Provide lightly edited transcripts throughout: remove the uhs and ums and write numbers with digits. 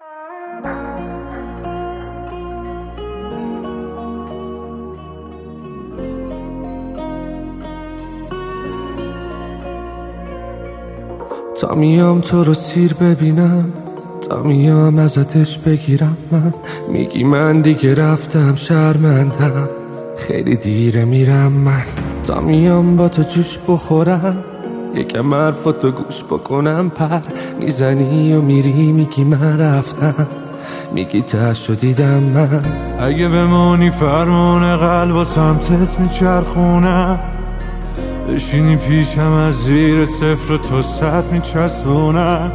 تا میام تو رو سیر ببینم، تا میام ازتش بگیرم، من میگی من دیگه رفتم شرمندم، خیلی دیره میرم من. تا میام با تو جوش بخورم، یکم حرفاتو گوش بکنم، پر میزنی و میری میگی من رفتم، میگی تهشو دیدم من. اگه بمونی فرمون قلب و سمتت میچرخونم، بشینی پیشم از زیر صفر و تو صد میچسبونم.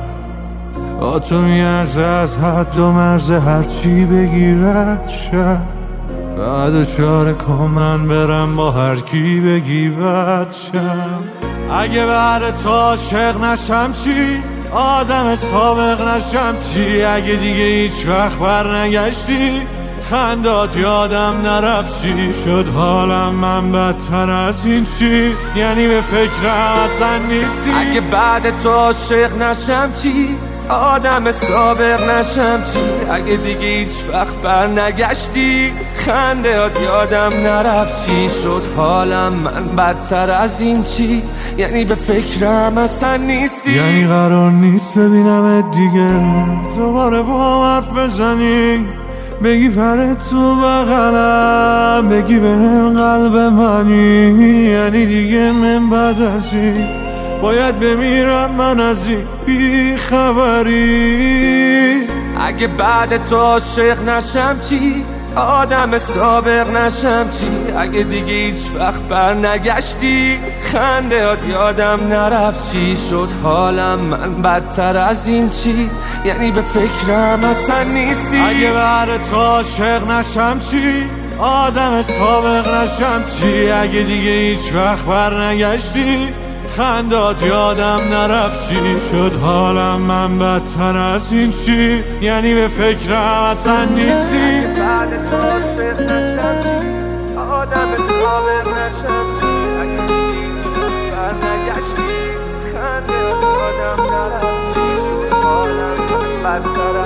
تو میارزه از حد و مرز هرچی بگیرد شد، فقط اشاره کن من برم با هر کی بگی بد شم. اگه بعد تو عاشق نشم چی؟ آدم سابق نشم چی؟ اگه دیگه هیچ وقت بر نگشتی، خندات یادم نرفت چی شد حالم من بدتر از این چی؟ یعنی به فکرم اصلا نیستی. اگه بعد تو عاشق نشم چی؟ آدم سابق نشم چی؟ اگه دیگه هیچ وقت بر نگشتی، خندهات یادم نرفت چی شد حالم من بدتر از این چی؟ یعنی به فکرم اصلا نیستی. یعنی قرار نیست ببینم دیگه دوباره با حرف بزنی، بگی پر تو بغلم، بگی به قلب منی. یعنی دیگه من بعد از این باید بمیرم من از این بی خبری. اگه بعد تو عاشق نشم چی؟ آدم سابق نشم چی؟ اگه دیگه هیچ وقت بر نگشتی، خندهات یادم نرفت چی شد حالم من بدتر از این چی؟ یعنی به فکرم اصلا نیستی. اگه بعد تو عاشق نشم چی؟ آدم سابق نشم چی؟ اگه دیگه هیچ وقت بر نگشتی، خندات یادم نرفت چی شد حالم من بدتر از این چی؟ یعنی به فکرم اصلا نیستی. بعد تو عاشق نشم چی؟ آدم سابق نشم چی؟ اگه دیگه هیچ وقت بر نگشتی، خندهات یادم نرفت چی شد حالم من بدتر